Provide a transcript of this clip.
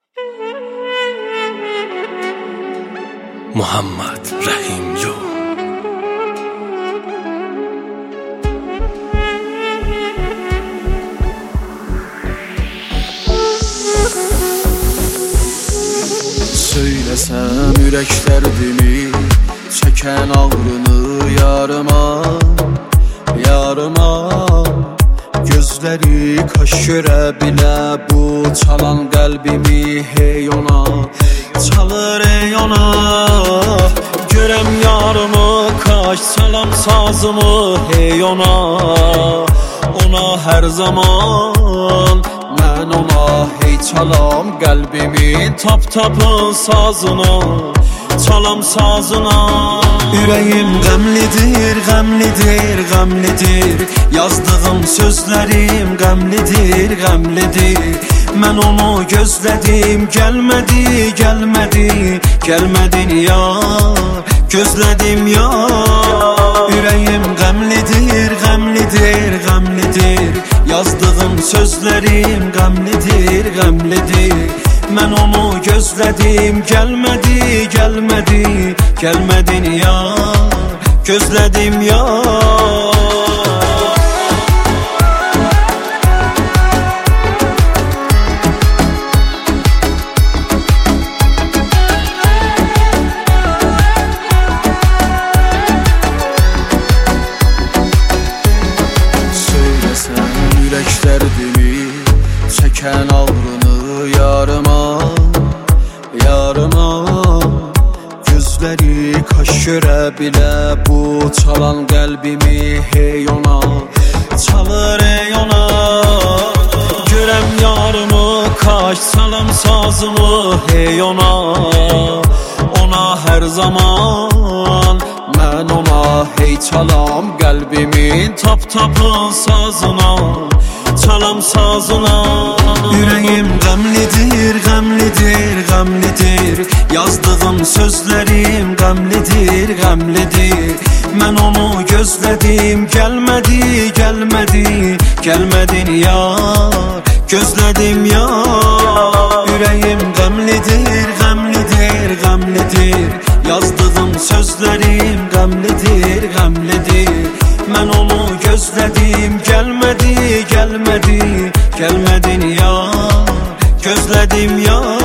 Muhammed Rəhim yox. Söylesem ürəklər dimi, çəkən ağrını yarıma, yarıma. Gözləri kaş görə bilə bu çalan qəlbimi, hey ona çalır ey ona. Görəm yarımı, kaş çalam sazımı, hey ona. Ona hər zaman mən ona hey çalam qəlbimin tap-tapın sazına, çalam sazına. Ürəyim qəmlidir, qəmlidir, qəmlidir. Yazdığım sözlərim qəmlidir, qəmlidir. Mən onu gözlədim, gəlmədi, gəlmədi, gəlmədin ya, gözlədim ya. Ürəyim qəmlidir, qəmlidir, qəmlidir. Yazdığım sözlərim qəmlidir, qəmlidir. Mən onu gözlədim, gəlmədi, gəlmədi, gəlmədin ya, gözlədim ya. Söyləsən ürəklər dimi, çəkən ağrını yarıma, yarıma. Gözləri kaş görə bilə bu çalan qəlbimi, hey ona çalır ey ona. Görəm yarımı, kaş çalam sazımı, hey ona. Ona hər zaman mən ona hey çalam qəlbimin tap-tapın sazına, çalam sazına. Ürəyim qəmlidir, qəmlidir, qəmlidir. Yazdığım sözlərim qəmlidir, qəmlidir. Mən onu gözlədim, gəlmədi, gəlmədi, gəlmədin ya, gözlədim ya. Ürəyim qəmlidir, qəmlidir, qəmlidir. Yazdığım sözlərim qəmlidir, qəmlidir. Mən onu gözlədim, gəlmədi, gəlmədi, gəlmədin ya, gözlədim ya.